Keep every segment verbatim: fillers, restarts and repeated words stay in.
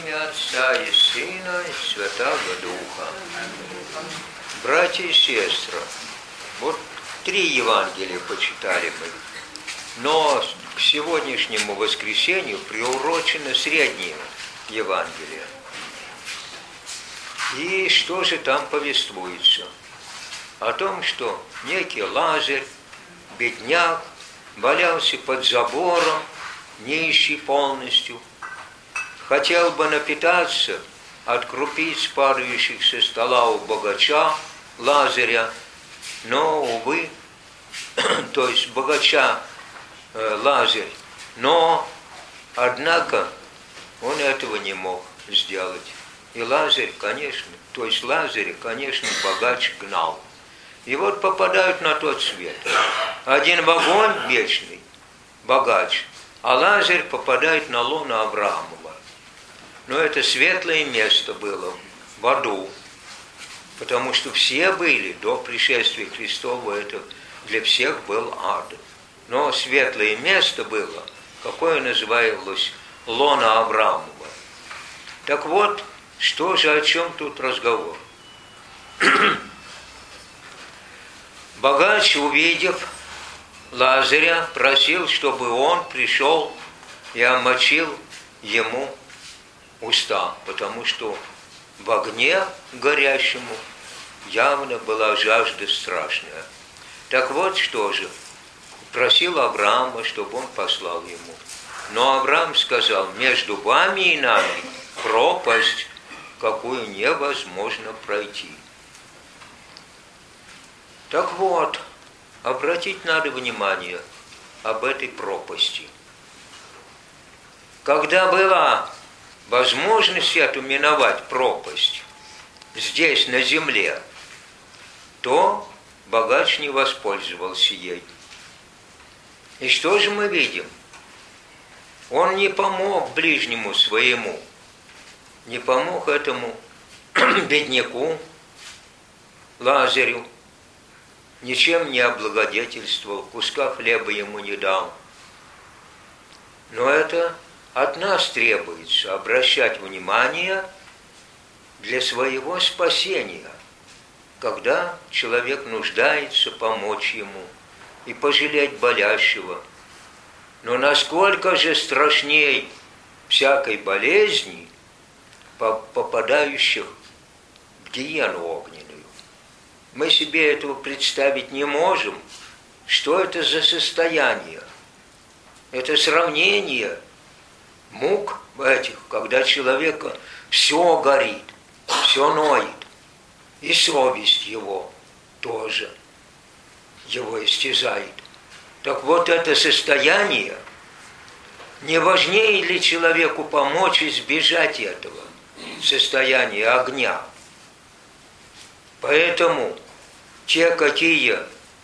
имя Отца и Сына и Святого Духа. Братья и сестры, вот три Евангелия почитали мы, но к сегодняшнему воскресенью приурочено среднее Евангелие. И что же там повествуется? О том, что некий Лазарь, бедняк, валялся под забором, нищий полностью, хотел бы напитаться от крупиц, падающих со стола у богача Лазаря, но, увы, то есть богача э, Лазарь, но, однако, он этого не мог сделать. И Лазарь, конечно, то есть Лазаря, конечно, богач гнал. И вот попадают на тот свет. Один в огонь вечный, богач, а Лазарь попадает на лоно Авраамова. Но это светлое место было в аду, потому что все были до пришествия Христова, это для всех был ад. Но светлое место было, какое называлось лоно Авраамова. Так вот, что же, о чем тут разговор? Богач, увидев Лазаря, просил, чтобы он пришел и омочил ему уста, потому что в огне горящему явно была жажда страшная. Так вот, что же, просил Авраама, чтобы он послал ему. Но Авраам сказал: между вами и нами пропасть, какую невозможно пройти. Так вот, обратить надо внимание об этой пропасти. Когда была возможность эту миновать пропасть здесь, на земле, то богач не воспользовался ей. И что же мы видим? Он не помог ближнему своему, не помог этому бедняку Лазарю, ничем не облагодетельствовал, куска хлеба ему не дал. Но это от нас требуется обращать внимание для своего спасения, когда человек нуждается, помочь ему и пожалеть болящего. Но насколько же страшней всякой болезни, попадающих в гиену огненную. Мы себе этого представить не можем. Что это за состояние? Это сравнение мук этих, когда человека все горит, все ноет, и совесть его тоже его истязает. Так вот, это состояние, не важнее ли человеку помочь избежать этого состояния огня? Поэтому те, какие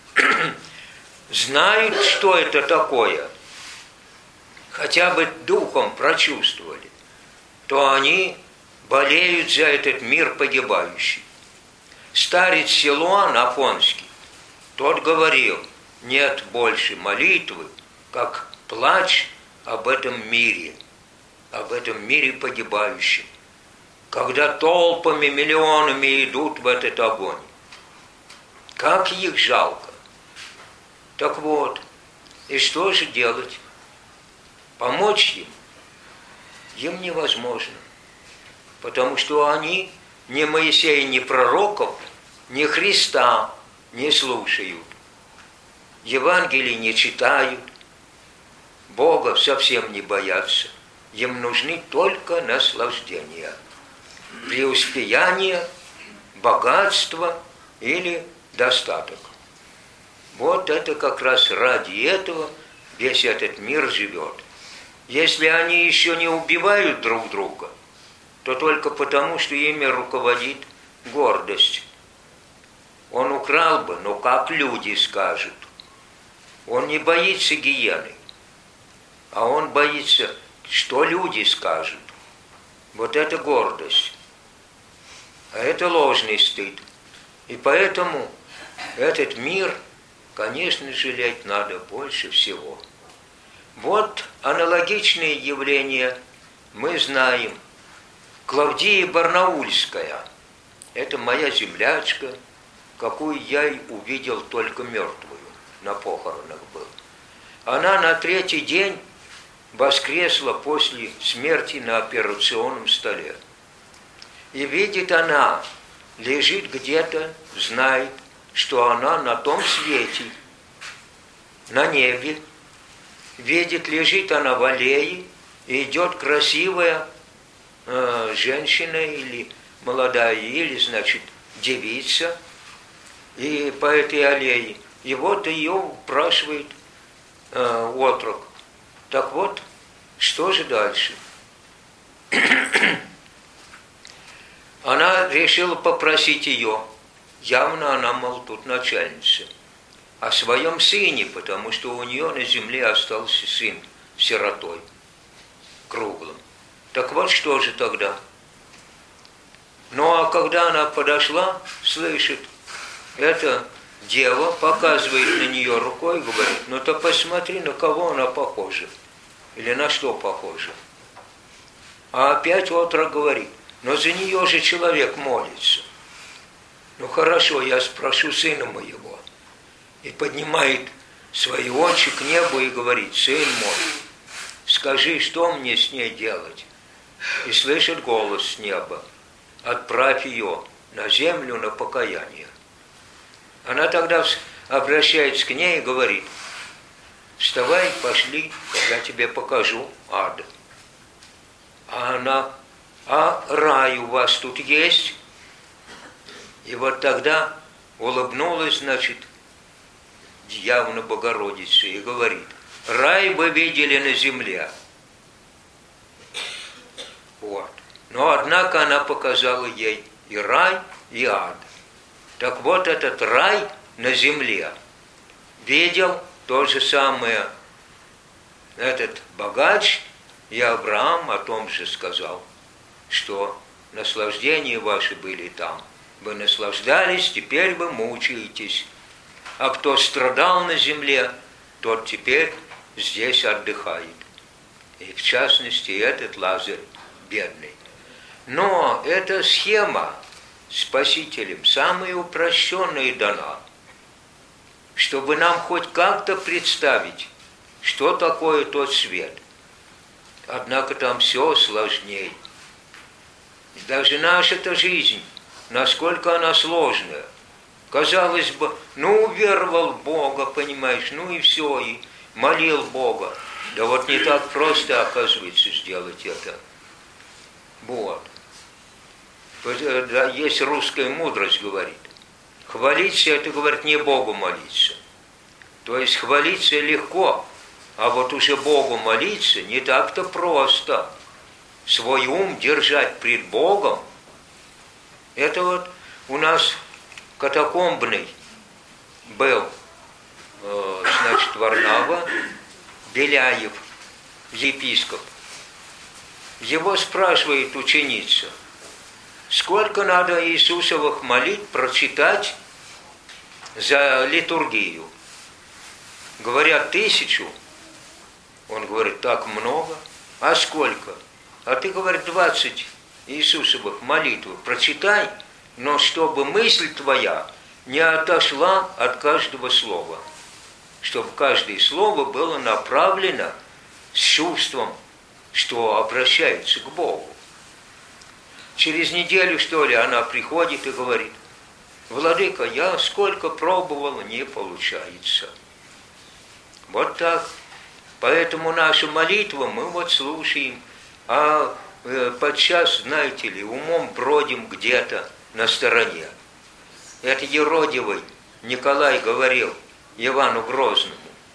знают, что это такое, хотя бы духом прочувствовали, то они болеют за этот мир погибающий. Старец Силуан Афонский, тот говорил: нет больше молитвы, как плач об этом мире, об этом мире погибающем, когда толпами, миллионами идут в этот огонь. Как их жалко. Так вот, и что же делать? Помочь им? Им невозможно, потому что они ни Моисея, ни пророков, ни Христа не слушают, Евангелий не читают, Бога совсем не боятся. Им нужны только наслаждения, преуспеяние, богатство или достаток. Вот это как раз ради этого весь этот мир живет. Если они еще не убивают друг друга, то только потому, что ими руководит гордость. Он украл бы, но как люди скажут? Он не боится гиены, а он боится, что люди скажут. Вот это гордость. А это ложный стыд. И поэтому этот мир, конечно, жалеть надо больше всего. Вот аналогичные явления мы знаем Клавдия Барнаульская, это моя землячка, какую я и увидел только мертвую, на похоронах был. Она на третий день воскресла после смерти на операционном столе. И видит она, лежит где-то, знает, что она на том свете, на небе. Видит, лежит она в аллее, и идет красивая э, женщина или молодая, или, значит, девица, и по этой аллее. И вот ее упрашивает э, отрок. Так вот, что же дальше? Она решила попросить ее, явно она, мол, тут начальница, о своем сыне, потому что у нее на земле остался сын сиротой, круглым. Так вот, что же тогда? Ну, а когда она подошла, слышит, эта дева показывает на нее рукой и говорит, ну, то посмотри, на кого она похожа, или на что похожа. А опять отрок говорит, но за нее же человек молится. Ну, хорошо, я спрошу сына моего. И поднимает свои очи к небу и говорит, сын мой, скажи, что мне с ней делать? И слышит голос с неба, отправь ее на землю на покаяние. Она тогда обращается к ней и говорит, вставай, пошли, я тебе покажу ад. А она, а рай у вас тут есть? И вот тогда улыбнулась, значит, явно Богородица и говорит, рай вы видели на земле. Вот. Но однако она показала ей и рай, и ад. Так вот этот рай на земле видел то же самое этот богач, и Авраам о том же сказал, что наслаждения ваши были там. Вы наслаждались, теперь вы мучаетесь. А кто страдал на земле, тот теперь здесь отдыхает. И в частности этот Лазарь бедный. Но эта схема Спасителем самая упрощенная дана, чтобы нам хоть как-то представить, что такое тот свет. Однако там все сложнее. И даже наша-то жизнь, насколько она сложная. Казалось бы, ну, уверовал в Бога, понимаешь, ну и все, и молил Бога. Да вот не так просто, оказывается, сделать это. Вот. Есть русская мудрость, говорит. Хвалиться, это, говорит, не Богу молиться. То есть хвалиться легко, а вот уже Богу молиться не так-то просто. Свой ум держать пред Богом, это вот у нас катакомбный был, значит, Варнава, Беляев, епископ. Его спрашивает ученица, сколько надо Иисусовых молитв прочитать за литургию? Говорят, тысячу. Он говорит, так много. А сколько? А ты, говорит, двадцать Иисусовых молитв прочитай, но чтобы мысль твоя не отошла от каждого слова. Чтобы каждое слово было направлено с чувством, что обращается к Богу. Через неделю, что ли, она приходит и говорит, владыка, я сколько пробовала, не получается. Вот так. Поэтому нашу молитву мы вот слушаем, а э, подчас, знаете ли, умом бродим где-то на стороне. Это Еродивый Николай говорил Ивану Грозному.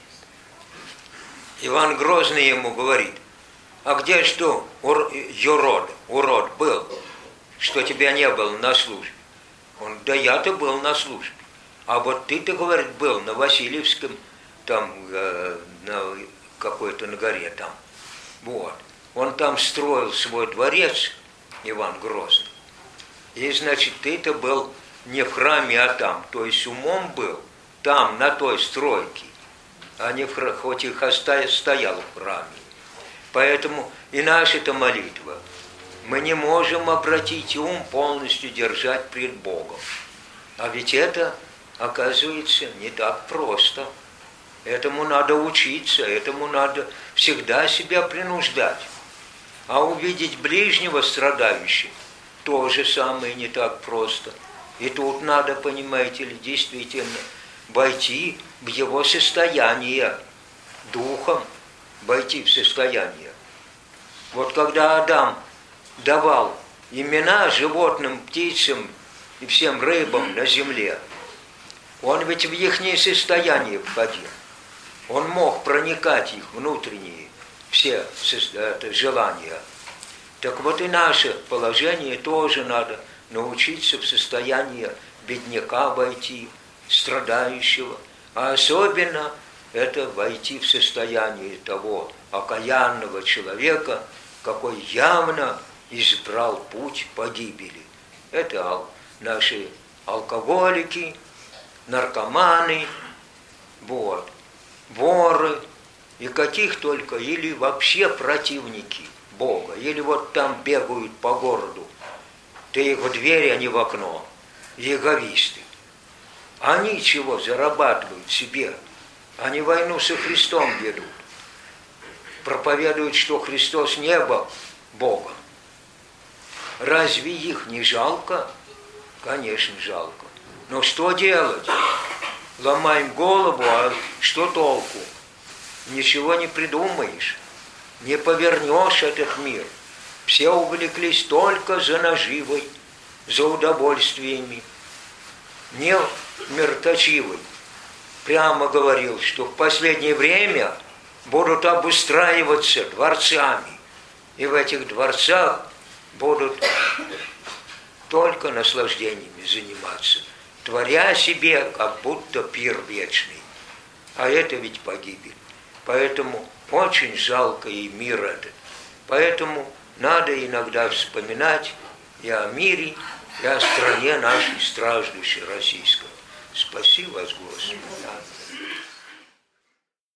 Иван Грозный ему говорит, а где что, ур, юрод, урод был, что тебя не было на службе? Он, да я-то был на службе. А вот ты-то, говорит, был на Васильевском, там, э, на какой-то на горе там. Вот. Он там строил свой дворец, Иван Грозный. И, значит, ты-то был не в храме, а там. То есть умом был там, на той стройке. А не в храме, хоть и стоял в храме. Поэтому и наша-то молитва. мы не можем обратить ум, полностью держать пред Богом. А ведь это, оказывается, не так просто. Этому надо учиться, этому надо всегда себя принуждать. А увидеть ближнего страдающего то же самое не так просто. И тут надо, понимаете ли, действительно войти в его состояние, духом войти в состояние. Вот когда Адам давал имена животным, птицам и всем рыбам на земле, он ведь в ихнее состояние входил. Он мог проникать их внутренние все это, желания. Так вот и наше положение тоже надо научиться в состояние бедняка войти, страдающего, а особенно это войти в состояние того окаянного человека, какой явно избрал путь погибели. Это наши алкоголики, наркоманы, вот, воры и каких только, или вообще противники Бога, или вот там бегают по городу, ты их в дверь, а не в окно, эгоисты. Они чего зарабатывают себе? Они войну со Христом ведут. Проповедуют, что Христос не был Богом. Разве их не жалко? Конечно, жалко. Но что делать? Ломаем голову, а что толку? Ничего не придумаешь. Не повернешь этот мир. Все увлеклись только за наживой, за удовольствиями. Не мироточивый прямо говорил, что в последнее время будут обустраиваться дворцами. И в этих дворцах будут только наслаждениями заниматься, творя себе как будто пир вечный. А это ведь погибель. Поэтому очень жалко и мир этот. Поэтому надо иногда вспоминать и о мире, и о стране нашей страждущей российской. Спаси вас, Господи.